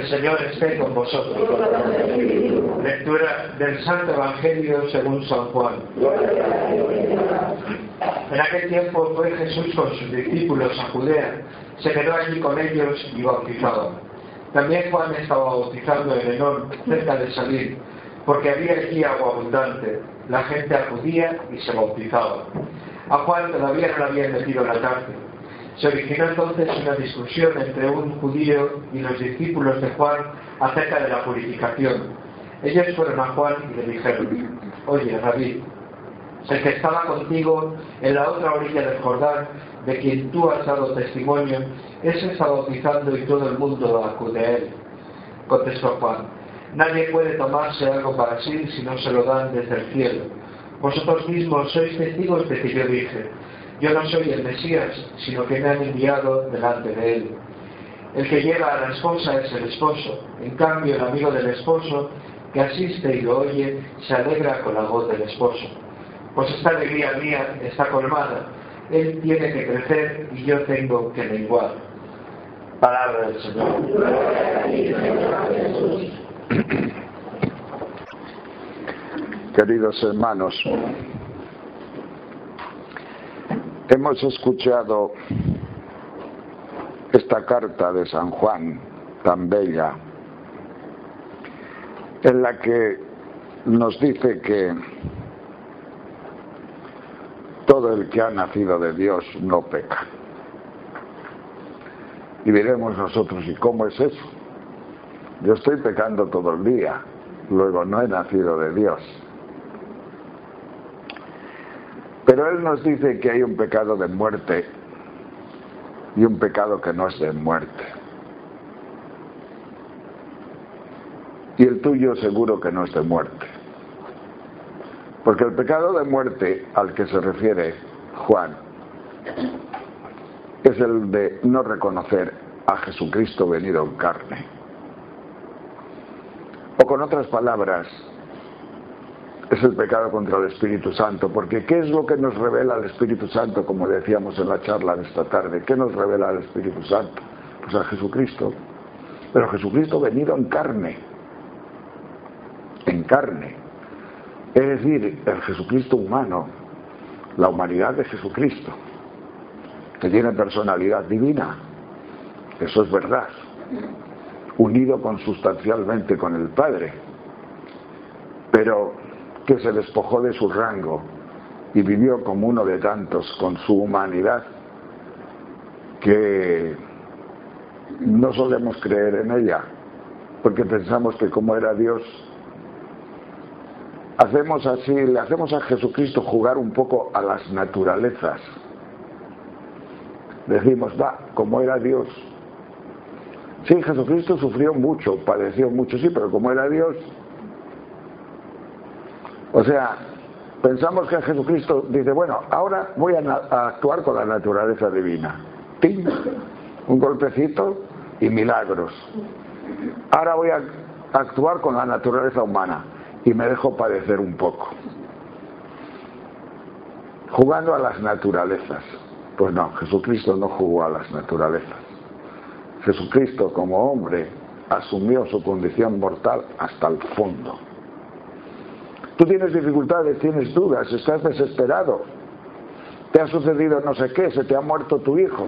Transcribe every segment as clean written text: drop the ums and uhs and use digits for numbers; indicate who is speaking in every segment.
Speaker 1: El Señor esté con vosotros. Lectura del Santo Evangelio según San Juan. En aquel tiempo fue Jesús con sus discípulos a Judea, se quedó allí con ellos y bautizaba. También Juan estaba bautizando en Enón, cerca de Salim, porque había allí agua abundante. La gente acudía y se bautizaba. A Juan todavía no le habían metido en la cárcel. Se originó entonces una discusión entre un judío y los discípulos de Juan acerca de la purificación. Ellos fueron a Juan y le dijeron: Oye, Rabí, el que estaba contigo en la otra orilla del Jordán, de quien tú has dado testimonio, ese está bautizando y todo el mundo acude a él. Contestó Juan: Nadie puede tomarse algo para sí si no se lo dan desde el cielo. Vosotros mismos sois testigos de que yo dije: Yo no soy el Mesías, sino que me han enviado delante de él. El que lleva a la esposa es el esposo. En cambio, el amigo del esposo, que asiste y lo oye, se alegra con la voz del esposo. Pues esta alegría mía está colmada. Él tiene que crecer y yo tengo que menguar. Palabra del Señor.
Speaker 2: Queridos hermanos, hemos escuchado esta carta de San Juan, tan bella, en la que nos dice que todo el que ha nacido de Dios no peca. Y diremos nosotros: ¿y cómo es eso? Yo estoy pecando todo el día, luego no he nacido de Dios. Pero Él nos dice que hay un pecado de muerte y un pecado que no es de muerte. Y el tuyo seguro que no es de muerte. Porque el pecado de muerte al que se refiere Juan es el de no reconocer a Jesucristo venido en carne. O con otras palabras, es el pecado contra el Espíritu Santo, porque ¿qué es lo que nos revela el Espíritu Santo? Como decíamos en la charla de esta tarde, ¿qué nos revela el Espíritu Santo? Pues a Jesucristo, pero Jesucristo venido en carne, es decir, el Jesucristo humano, la humanidad de Jesucristo, que tiene personalidad divina, eso es verdad, unido consustancialmente con el Padre, pero que se despojó de su rango y vivió como uno de tantos con su humanidad, que no solemos creer en ella, porque pensamos que como era Dios, le hacemos a Jesucristo jugar un poco a las naturalezas. Decimos: como era Dios. Sí, Jesucristo sufrió mucho, padeció mucho, sí, pero como era Dios. O sea, pensamos que Jesucristo dice: bueno, ahora voy a actuar con la naturaleza divina. ¡Ting! Un golpecito y milagros. Ahora voy a actuar con la naturaleza humana y me dejo padecer un poco. Jugando a las naturalezas. Pues no, Jesucristo no jugó a las naturalezas. Jesucristo como hombre asumió su condición mortal hasta el fondo. Tú tienes dificultades, tienes dudas, estás desesperado, te ha sucedido no sé qué, se te ha muerto tu hijo.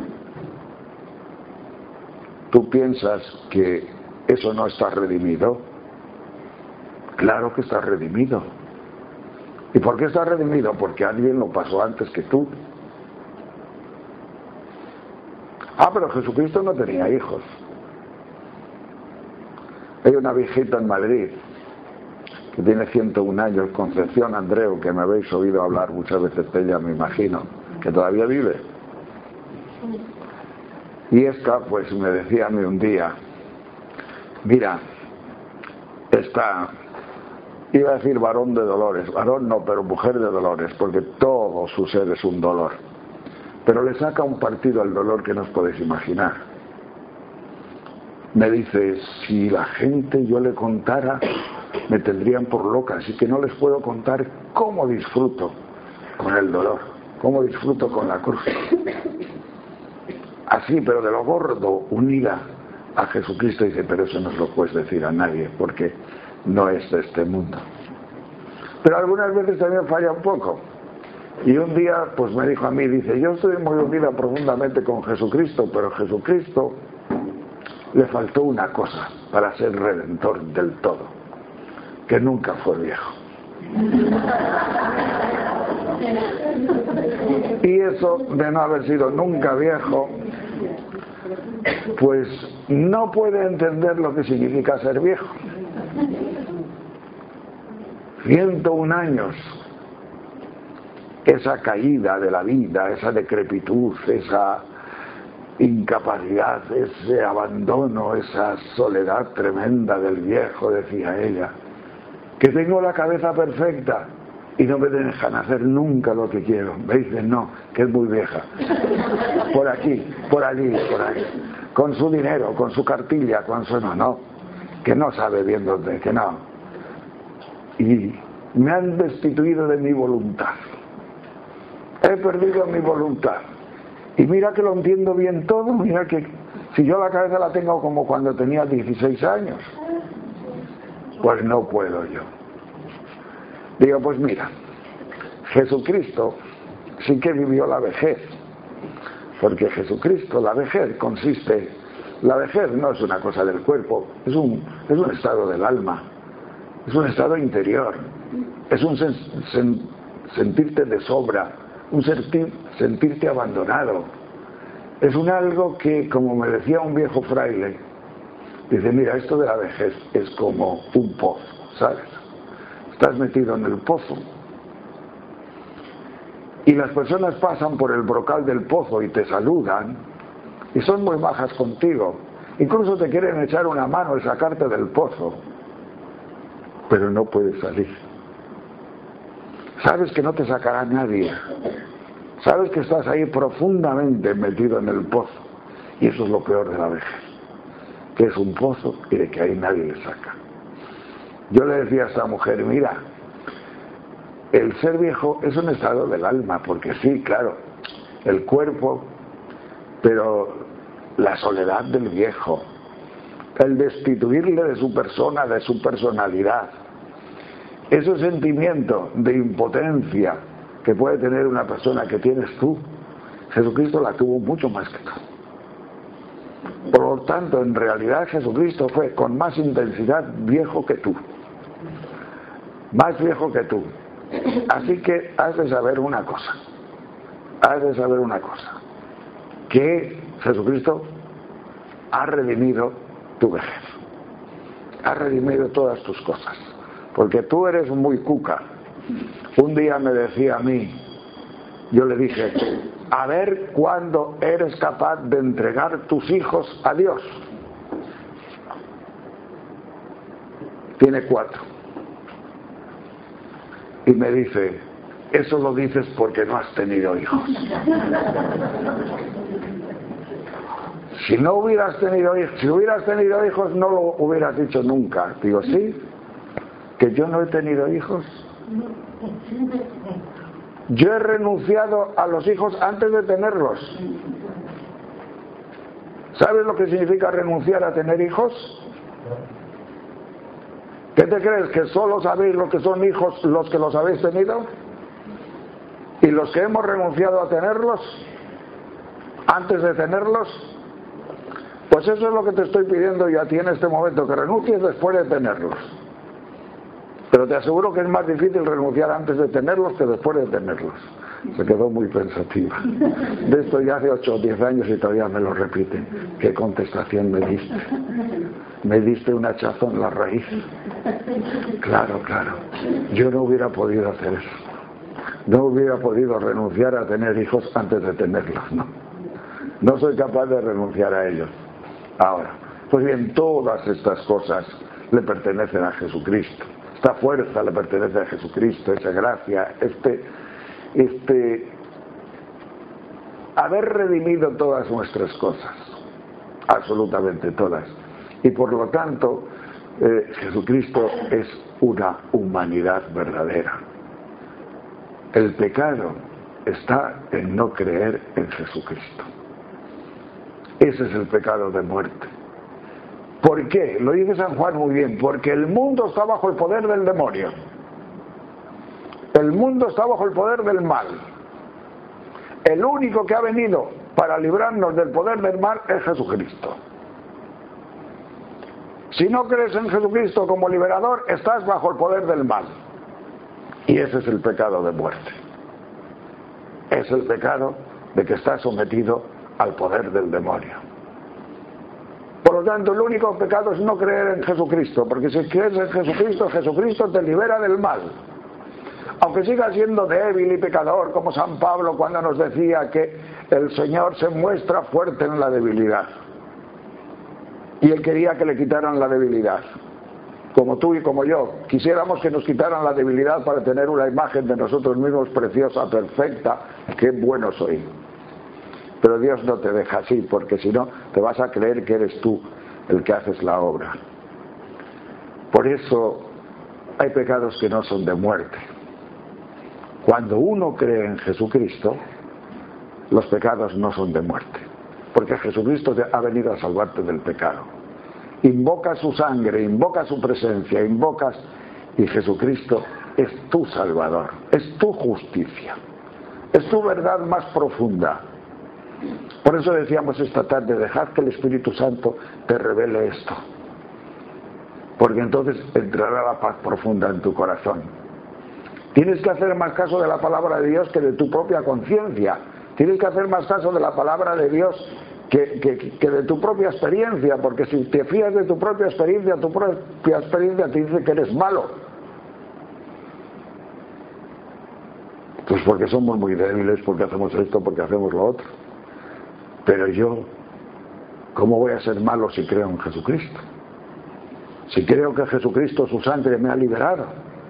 Speaker 2: ¿Tú piensas que eso no está redimido? Claro que está redimido. ¿Y por qué está redimido? Porque alguien lo pasó antes que tú. Pero Jesucristo no tenía hijos. Hay una viejita en Madrid que tiene 101 años, Concepción Andreu, que me habéis oído hablar muchas veces de ella, me imagino, que todavía vive. Y esta pues me decía a mí un día: mira, iba a decir varón de dolores, varón no, pero mujer de dolores, porque todo su ser es un dolor, pero le saca un partido al dolor que no os podéis imaginar. Me dice: si la gente yo le contara, me tendrían por loca, así que no les puedo contar cómo disfruto con el dolor, cómo disfruto con la cruz. Así, pero de lo gordo, unida a Jesucristo y dice, pero eso no se lo puedes decir a nadie porque no es de este mundo. Pero algunas veces también falla un poco. Y un día pues me dijo a mí, dice, yo estoy muy unida profundamente con Jesucristo, pero Jesucristo le faltó una cosa para ser redentor del todo, que nunca fue viejo. Y eso de no haber sido nunca viejo, pues no puede entender lo que significa ser viejo. 101 años, esa caída de la vida, esa decrepitud, esa incapacidad, ese abandono, esa soledad tremenda del viejo, decía ella, que tengo la cabeza perfecta y no me dejan hacer nunca lo que quiero. Me dicen no, que es muy vieja. Por aquí, por allí, por ahí. Con su dinero, con su cartilla, con su no, que no sabe bien dónde, que no. Y me han destituido de mi voluntad. He perdido mi voluntad. Y mira que lo entiendo bien todo, mira que si yo la cabeza la tengo como cuando tenía 16 años, pues no puedo yo. Digo, pues mira, Jesucristo sí que vivió la vejez, porque Jesucristo, la vejez consiste, la vejez no es una cosa del cuerpo, es un estado del alma, es un estado interior, es un sentirte de sobra, un sentirte abandonado, es un algo que, como me decía un viejo fraile, dice, mira, esto de la vejez es como un pozo, ¿sabes? Estás metido en el pozo y las personas pasan por el brocal del pozo y te saludan y son muy majas contigo, incluso te quieren echar una mano y sacarte del pozo, pero no puedes salir. Sabes que no te sacará nadie, sabes que estás ahí profundamente metido en el pozo, y eso es lo peor de la vejez, que es un pozo y de que ahí nadie le saca. Yo le decía a esta mujer, mira, el ser viejo es un estado del alma, porque sí, claro, el cuerpo, pero la soledad del viejo, el destituirle de su persona, de su personalidad, ese sentimiento de impotencia que puede tener una persona que tienes tú, Jesucristo la tuvo mucho más que tú. Por lo tanto, en realidad Jesucristo fue con más intensidad viejo que tú, más viejo que tú. Así que has de saber una cosa, que Jesucristo ha redimido tu vejez, ha redimido todas tus cosas, porque tú eres muy cuca. Un día me decía a mí, yo le dije, a ver cuándo eres capaz de entregar tus hijos a Dios. Tiene 4. Y me dice, eso lo dices porque no has tenido hijos. Si no hubieras tenido hijos, si hubieras tenido hijos no lo hubieras dicho nunca. Digo, sí, que yo no he tenido hijos. Yo he renunciado a los hijos antes de tenerlos. ¿Sabes lo que significa renunciar a tener hijos? ¿Qué te crees? ¿Que solo sabéis lo que son hijos los que los habéis tenido? ¿Y los que hemos renunciado a tenerlos antes de tenerlos? Pues eso es lo que te estoy pidiendo yo a ti en este momento, que renuncies después de tenerlos. Pero te aseguro que es más difícil renunciar antes de tenerlos que después de tenerlos. Se quedó muy pensativa. De esto ya hace 8 o 10 años y todavía me lo repiten. ¿Qué contestación me diste? Me diste un hachazo en la raíz. Claro, claro. Yo no hubiera podido hacer eso. No hubiera podido renunciar a tener hijos antes de tenerlos, no. No soy capaz de renunciar a ellos. Ahora, pues bien, todas estas cosas le pertenecen a Jesucristo. Esta fuerza le pertenece a Jesucristo, esa gracia, haber redimido todas nuestras cosas, absolutamente todas. Y por lo tanto, Jesucristo es una humanidad verdadera. El pecado está en no creer en Jesucristo. Ese es el pecado de muerte. ¿Por qué? Lo dice San Juan muy bien, porque el mundo está bajo el poder del demonio. El mundo está bajo el poder del mal. El único que ha venido para librarnos del poder del mal es Jesucristo. Si no crees en Jesucristo como liberador, estás bajo el poder del mal. Y ese es el pecado de muerte. Es el pecado de que estás sometido al poder del demonio. Por lo tanto, el único pecado es no creer en Jesucristo, porque si crees en Jesucristo, Jesucristo te libera del mal. Aunque sigas siendo débil y pecador, como San Pablo cuando nos decía que el Señor se muestra fuerte en la debilidad. Y Él quería que le quitaran la debilidad. Como tú y como yo, quisiéramos que nos quitaran la debilidad para tener una imagen de nosotros mismos preciosa, perfecta, qué bueno soy. Pero Dios no te deja así, porque si no, te vas a creer que eres tú el que haces la obra. Por eso hay pecados que no son de muerte. Cuando uno cree en Jesucristo, los pecados no son de muerte, porque Jesucristo ha venido a salvarte del pecado. Invocas su sangre, invocas su presencia, y Jesucristo es tu Salvador, es tu justicia, es tu verdad más profunda. Por eso decíamos esta tarde, dejad que el Espíritu Santo te revele esto, porque entonces entrará la paz profunda en tu corazón. Tienes que hacer más caso de la palabra de Dios que de tu propia conciencia. Tienes que hacer más caso de la palabra de Dios que de tu propia experiencia, porque si te fías de tu propia experiencia te dice que eres malo. Pues porque somos muy débiles, porque hacemos esto, porque hacemos lo otro. Pero yo, ¿cómo voy a ser malo si creo en Jesucristo? Si creo que Jesucristo, su sangre, me ha liberado.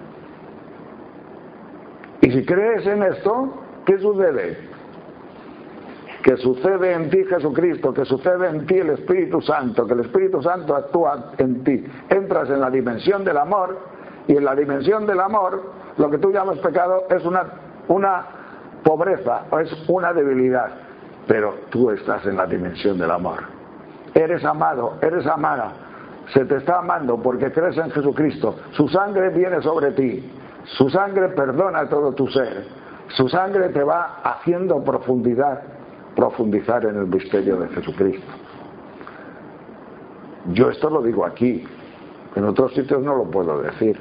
Speaker 2: Y si crees en esto, ¿qué sucede? Que sucede en ti Jesucristo, que sucede en ti el Espíritu Santo, que el Espíritu Santo actúa en ti. Entras en la dimensión del amor, y en la dimensión del amor, lo que tú llamas pecado es una pobreza, o es una debilidad. Pero tú estás en la dimensión del amor. Eres amado, eres amada. Se te está amando porque crees en Jesucristo. Su sangre viene sobre ti. Su sangre perdona todo tu ser. Su sangre te va haciendo profundizar en el misterio de Jesucristo. Yo esto lo digo aquí. En otros sitios no lo puedo decir.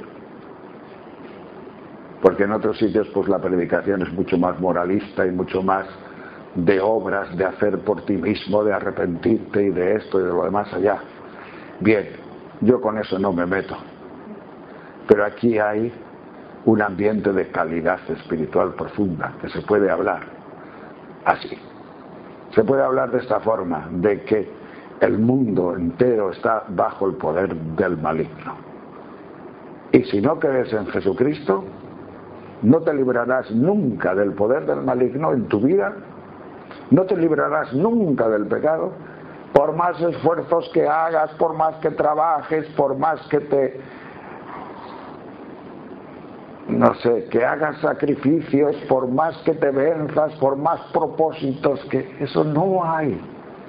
Speaker 2: Porque en otros sitios pues la predicación es mucho más moralista y mucho más de obras, de hacer por ti mismo, de arrepentirte y de esto y de lo demás allá. Bien, yo con eso no me meto. Pero aquí hay un ambiente de calidad espiritual profunda, que se puede hablar así. Se puede hablar de esta forma, de que el mundo entero está bajo el poder del maligno. Y si no crees en Jesucristo, no te librarás nunca del poder del maligno en tu vida, no te librarás nunca del pecado, por más esfuerzos que hagas, por más que trabajes, por más que que hagas sacrificios, por más que te venzas, por más propósitos, que eso no hay.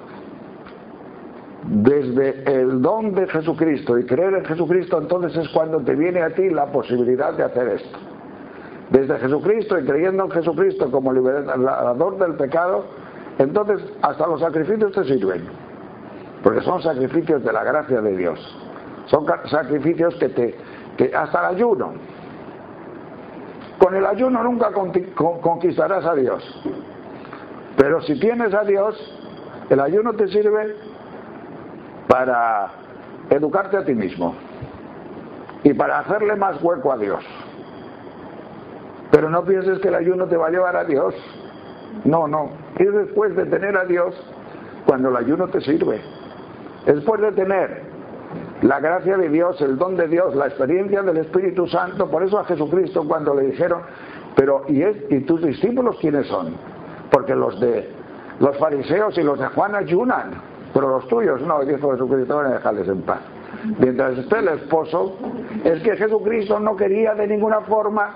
Speaker 2: Desde el don de Jesucristo y creer en Jesucristo, entonces es cuando te viene a ti la posibilidad de hacer esto. Desde Jesucristo y creyendo en Jesucristo como liberador del pecado, entonces hasta los sacrificios te sirven, porque son sacrificios de la gracia de Dios. Son sacrificios que hasta el ayuno. Con el ayuno nunca conquistarás a Dios, pero si tienes a Dios, el ayuno te sirve para educarte a ti mismo y para hacerle más hueco a Dios. Pero no pienses que el ayuno te va a llevar a Dios. No. Es después de tener a Dios cuando el ayuno te sirve. Después de tener la gracia de Dios, el don de Dios, la experiencia del Espíritu Santo. Por eso a Jesucristo cuando le dijeron, pero ¿y tus discípulos quiénes son? Porque los fariseos y los de Juan ayunan, pero los tuyos no, dijo Jesucristo, van a dejarles en paz. Mientras esté el esposo, es que Jesucristo no quería de ninguna forma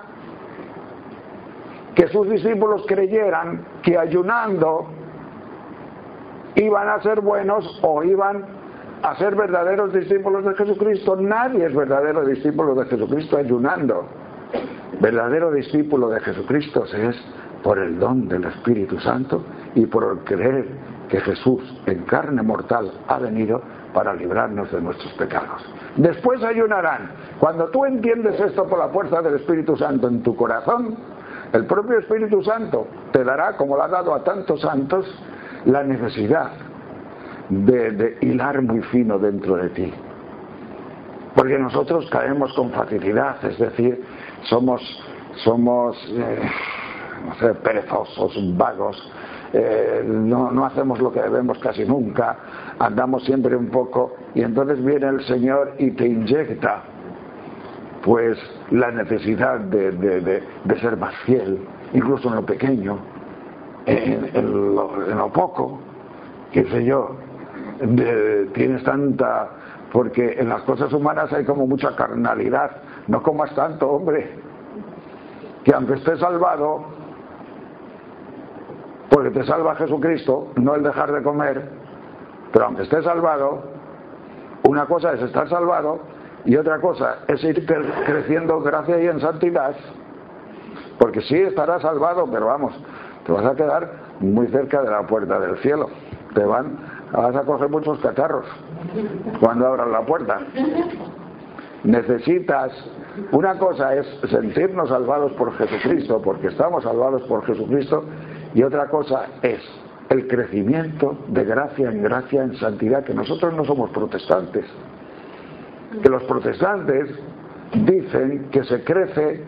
Speaker 2: que sus discípulos creyeran que ayunando iban a ser buenos o iban a ser verdaderos discípulos de Jesucristo. Nadie es verdadero discípulo de Jesucristo ayunando. Verdadero discípulo de Jesucristo es por el don del Espíritu Santo y por el creer que Jesús en carne mortal ha venido para librarnos de nuestros pecados. Después ayunarán. Cuando tú entiendes esto por la fuerza del Espíritu Santo en tu corazón, el propio Espíritu Santo te dará, como lo ha dado a tantos santos, la necesidad de hilar muy fino dentro de ti. Porque nosotros caemos con facilidad, es decir, somos no sé, perezosos, vagos, no hacemos lo que debemos casi nunca, andamos siempre un poco, y entonces viene el Señor y te inyecta pues la necesidad de ser más fiel, incluso en lo pequeño, en lo poco, qué sé yo, tienes tanta, porque en las cosas humanas hay como mucha carnalidad. No comas tanto, hombre, que aunque estés salvado, porque te salva Jesucristo, no el dejar de comer, pero aunque estés salvado, una cosa es estar salvado y otra cosa es ir creciendo en gracia y en santidad, porque sí estarás salvado, pero vamos, te vas a quedar muy cerca de la puerta del cielo, vas a coger muchos cacharros cuando abras la puerta. Necesitas, una cosa es sentirnos salvados por Jesucristo, porque estamos salvados por Jesucristo, y otra cosa es el crecimiento de gracia, en santidad, que nosotros no somos protestantes. Que los protestantes dicen que se crece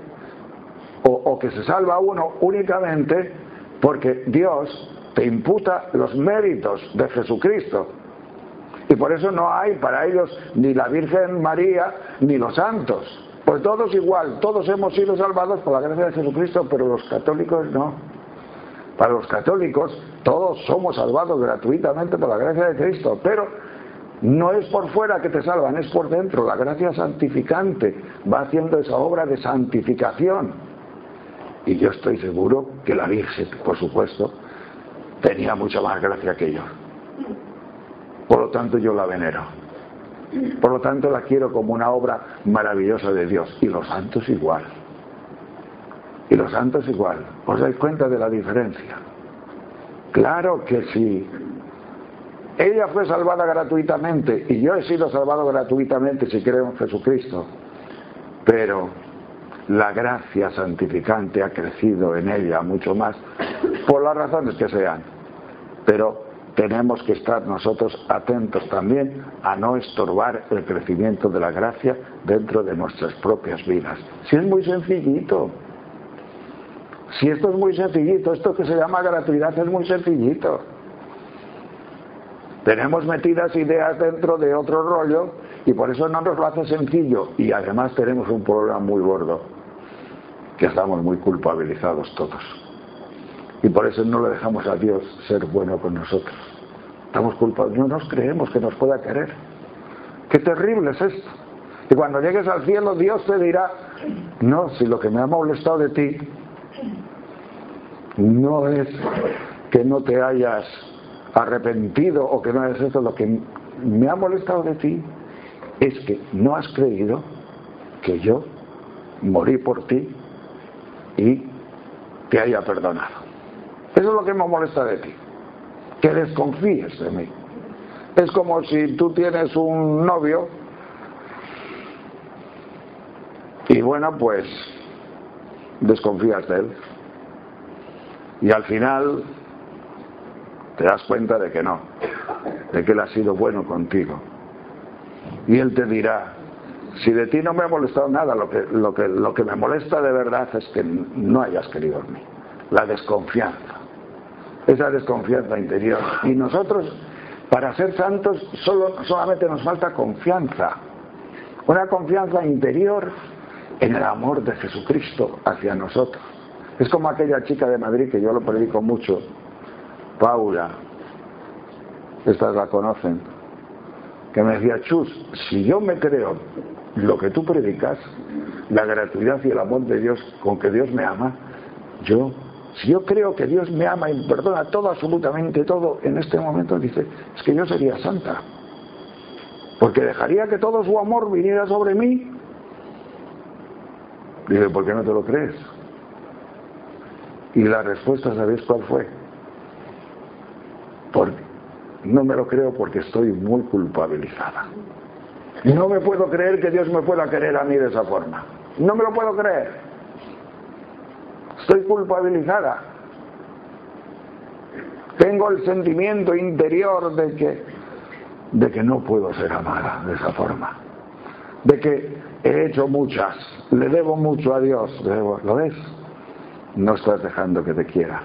Speaker 2: o que se salva uno únicamente porque Dios te imputa los méritos de Jesucristo. Y por eso no hay para ellos ni la Virgen María ni los santos. Pues todos igual, todos hemos sido salvados por la gracia de Jesucristo, pero los católicos no. Para los católicos todos somos salvados gratuitamente por la gracia de Cristo, pero no es por fuera que te salvan, es por dentro. La gracia santificante va haciendo esa obra de santificación. Y yo estoy seguro que la Virgen, por supuesto, tenía mucha más gracia que yo. Por lo tanto yo la venero. Por lo tanto la quiero como una obra maravillosa de Dios. Y los santos igual. Y los santos igual. ¿Os dais cuenta de la diferencia? Claro que sí. Ella fue salvada gratuitamente y yo he sido salvado gratuitamente si creo en Jesucristo. Pero la gracia santificante ha crecido en ella mucho más, por las razones que sean. Pero tenemos que estar nosotros atentos también a no estorbar el crecimiento de la gracia dentro de nuestras propias vidas. Si es muy sencillito. Si esto es muy sencillito, esto que se llama gratuidad es muy sencillito. Tenemos metidas ideas dentro de otro rollo y por eso no nos lo hace sencillo. Y además tenemos un problema muy gordo, que estamos muy culpabilizados todos. Y por eso no le dejamos a Dios ser bueno con nosotros. Estamos culpables, no nos creemos que nos pueda querer. Qué terrible es esto. Y cuando llegues al cielo, Dios te dirá: no, si lo que me ha molestado de ti no es que no te hayas arrepentido o que no hayas esto, lo que me ha molestado de ti es que no has creído que yo morí por ti y te haya perdonado. Eso es lo que me molesta de ti, que desconfíes de mí. Es como si tú tienes un novio y bueno, pues desconfías de él y al final te das cuenta de que no, de que él ha sido bueno contigo y él te dirá: si de ti no me ha molestado nada, lo que me molesta de verdad es que no hayas querido en mí. La desconfianza, esa desconfianza interior. Y nosotros, para ser santos, solamente nos falta confianza, una confianza interior en el amor de Jesucristo hacia nosotros. Es como aquella chica de Madrid que yo lo predico mucho, Paula, estas la conocen, que me decía: Chus, si yo me creo lo que tú predicas, la gratuidad y el amor de Dios, con que Dios me ama, si yo creo que Dios me ama y perdona todo, absolutamente todo, en este momento, dice, es que yo sería santa. porque dejaría que todo su amor viniera sobre mí. Dice, ¿por qué no te lo crees? Y la respuesta, ¿sabéis cuál fue? No me lo creo porque estoy muy culpabilizada. No me puedo creer que Dios me pueda querer a mí de esa forma. No me lo puedo creer. Estoy culpabilizada. Tengo el sentimiento interior de que no puedo ser amada de esa forma. De que he hecho muchas, le debo mucho a Dios. ¿Lo ves? No estás dejando que te quiera.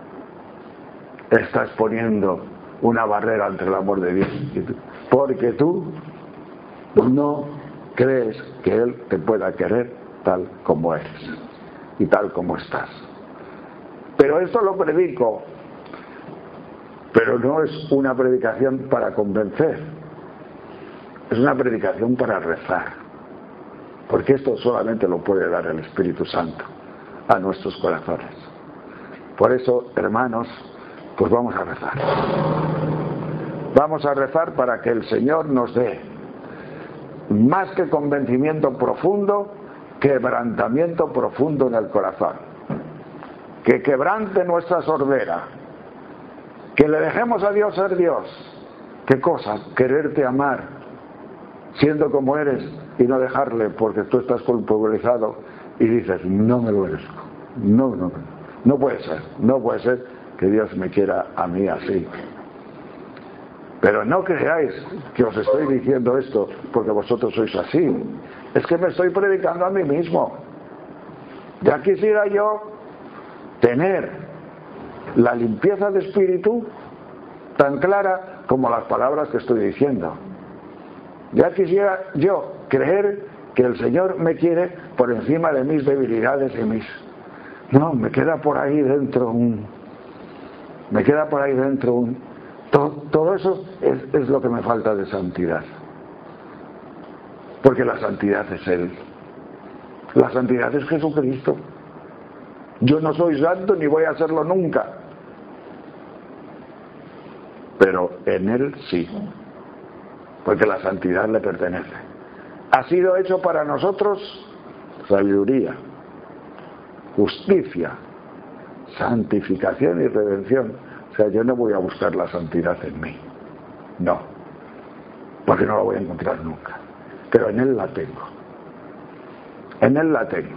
Speaker 2: Estás poniendo una barrera entre el amor de Dios y tú, porque tú no crees que Él te pueda querer tal como eres y tal como estás. Pero esto lo predico, pero no es una predicación para convencer, es una predicación para rezar, porque esto solamente lo puede dar el Espíritu Santo a nuestros corazones. Por eso, hermanos, pues vamos a rezar. Vamos a rezar para que el Señor nos dé, más que convencimiento profundo, quebrantamiento profundo en el corazón. Que quebrante nuestra sordera. Que le dejemos a Dios ser Dios. ¿Qué cosa? Quererte amar, siendo como eres, y no dejarle porque tú estás culpabilizado y dices, no me lo merezco. No puede ser. No puede ser que Dios me quiera a mí así. Pero no creáis que os estoy diciendo esto porque vosotros sois así. Es que me estoy predicando a mí mismo. Ya quisiera yo tener la limpieza de espíritu tan clara como las palabras que estoy diciendo. Ya quisiera yo creer que el Señor me quiere por encima de mis debilidades y mis... No, me queda por ahí dentro un... Todo eso es lo que me falta de santidad. Porque la santidad es Él. La santidad es Jesucristo. Yo no soy santo ni voy a serlo nunca. Pero en Él sí. Porque la santidad le pertenece. Ha sido hecho para nosotros sabiduría, justicia, santificación y redención. O sea, yo no voy a buscar la santidad en mí. No. Porque no la voy a encontrar nunca. Pero en Él la tengo. En Él la tengo.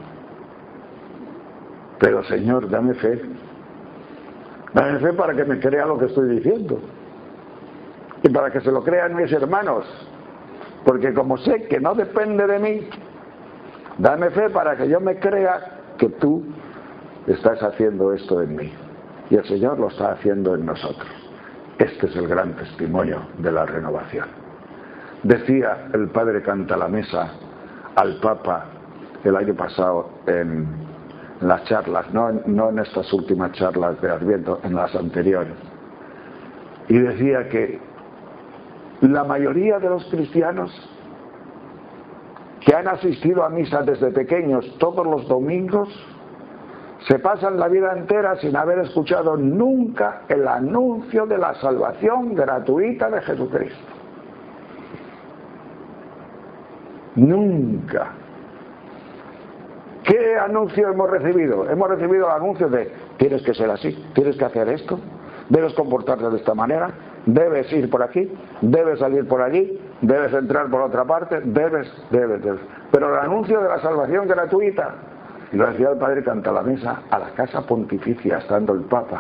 Speaker 2: Pero Señor, dame fe. Dame fe para que me crea lo que estoy diciendo. Y para que se lo crean mis hermanos. Porque como sé que no depende de mí, dame fe para que yo me crea que tú estás haciendo esto en mí. Y el Señor lo está haciendo en nosotros. Este es el gran testimonio de la renovación. Decía el padre Cantalamessa al Papa el año pasado en las charlas, no en estas últimas charlas de Adviento, en las anteriores, y decía que la mayoría de los cristianos que han asistido a misa desde pequeños todos los domingos se pasan la vida entera sin haber escuchado nunca el anuncio de la salvación gratuita de Jesucristo. Nunca. ¿Qué anuncio hemos recibido? Hemos recibido el anuncio de tienes que ser así, tienes que hacer esto, debes comportarte de esta manera, debes ir por aquí, debes salir por allí, debes entrar por otra parte, debes. Pero el anuncio de la salvación gratuita, y lo decía el padre Cantalamessa a la casa pontificia estando el Papa,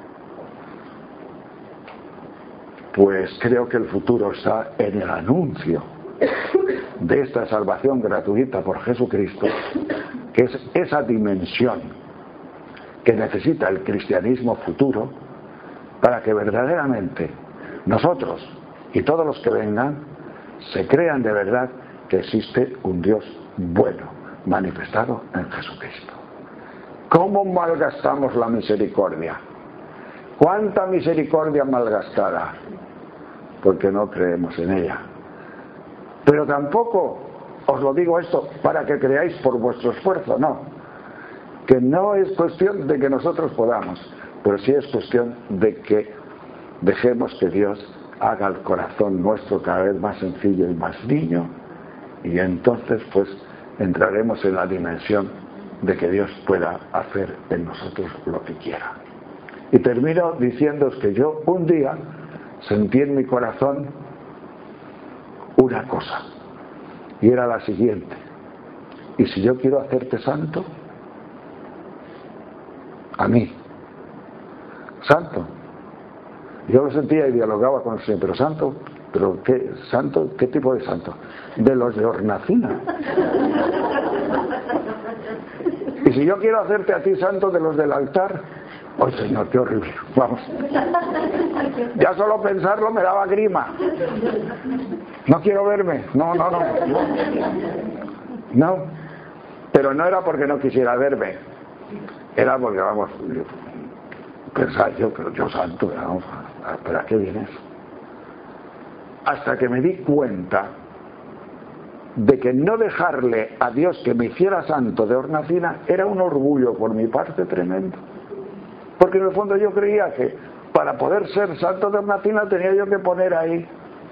Speaker 2: pues creo que el futuro está en el anuncio de esta salvación gratuita por Jesucristo, que es esa dimensión que necesita el cristianismo futuro para que verdaderamente nosotros y todos los que vengan se crean de verdad que existe un Dios bueno manifestado en Jesucristo. ¿Cómo malgastamos la misericordia? ¿Cuánta misericordia malgastada? Porque no creemos en ella. Pero tampoco os lo digo esto para que creáis por vuestro esfuerzo, no. Que no es cuestión de que nosotros podamos, pero sí es cuestión de que dejemos que Dios haga el corazón nuestro cada vez más sencillo y más niño, y entonces pues entraremos en la dimensión de que Dios pueda hacer en nosotros lo que quiera. Y termino diciéndoos que yo un día sentí en mi corazón una cosa, y era la siguiente: ¿y si yo quiero hacerte santo? A mí, santo. Yo lo sentía y dialogaba con el Señor, pero santo, ¿pero qué santo? ¿Qué tipo de santo? De los de Hornacina. Y si yo quiero hacerte a ti santo, de los del altar, ¡ay, Señor, qué horrible! Vamos. Ya solo pensarlo me daba grima. No quiero verme. No. No. Pero no era porque no quisiera verme. Era porque, vamos, pensaba pero yo santo, vamos, ¿pero a qué viene eso? Hasta que me di cuenta de que no dejarle a Dios que me hiciera santo de Hornacina era un orgullo por mi parte tremendo. Porque en el fondo yo creía que para poder ser santo de Hornacina tenía yo que poner ahí.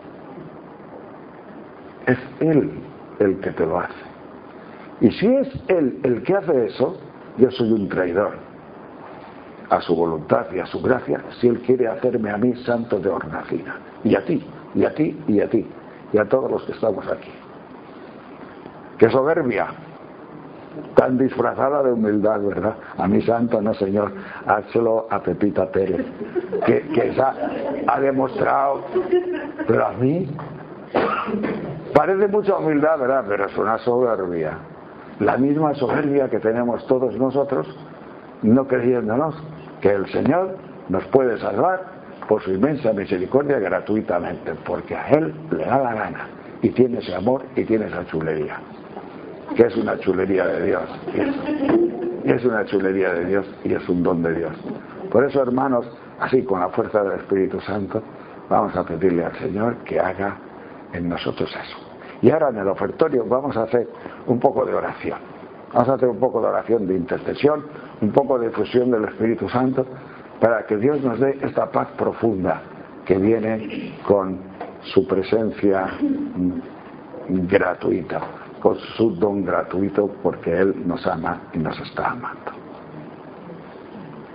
Speaker 2: Es Él el que te lo hace. Y si es Él el que hace eso, yo soy un traidor a su voluntad y a su gracia si Él quiere hacerme a mí santo de Hornacina. Y a ti, y a ti, y a ti, y a todos los que estamos aquí. ¡Qué soberbia! Tan disfrazada de humildad, ¿verdad? A mí santo, no, Señor, házelo a Pepita Pérez, que esa ha demostrado, pero a mí parece mucha humildad, ¿verdad? Pero es una soberbia, la misma soberbia que tenemos todos nosotros, no creyéndonos que el Señor nos puede salvar por su inmensa misericordia gratuitamente, porque a Él le da la gana, y tiene ese amor y tiene esa chulería, que es una chulería de Dios, y es una chulería de Dios y es un don de Dios. Por eso, hermanos, así con la fuerza del Espíritu Santo, vamos a pedirle al Señor que haga en nosotros eso. Y ahora en el ofertorio vamos a hacer un poco de oración. Vamos a hacer un poco de oración de intercesión, un poco de fusión del Espíritu Santo, para que Dios nos dé esta paz profunda que viene con su presencia gratuita, con su don gratuito, porque Él nos ama y nos está amando.